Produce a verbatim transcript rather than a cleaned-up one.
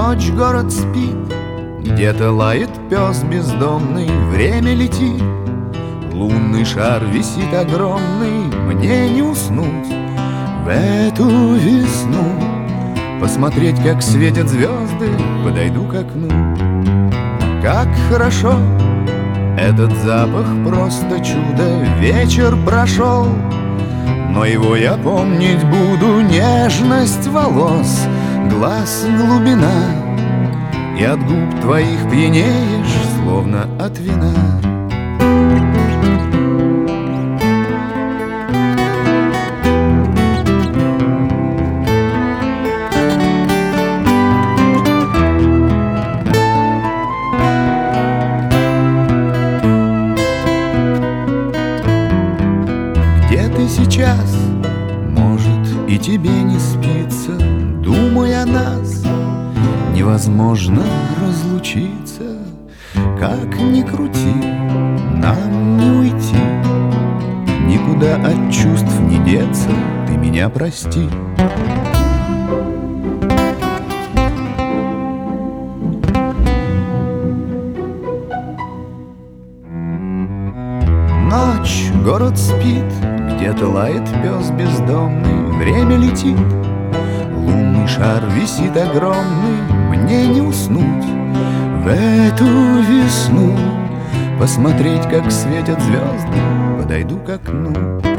Ночь, город спит, где-то лает пес бездомный, время летит, лунный шар висит огромный, мне не уснуть в эту весну. Посмотреть, как светят звезды, подойду к окну. Как хорошо, этот запах просто чудо. Вечер прошел, но его я помнить буду. Нежность волос, глаз глубина, и от губ твоих пьянеешь, словно от вина. Где ты сейчас? Может, и тебе не спится, думая о нас. Невозможно разлучиться, как ни крути, нам не уйти. Никуда от чувств не деться, ты меня прости. Ночь, город спит, где-то лает пес бездомный, время летит, лунный шар висит огромный, мне не уснуть в эту весну. Посмотреть, как светят звезды, подойду к окну.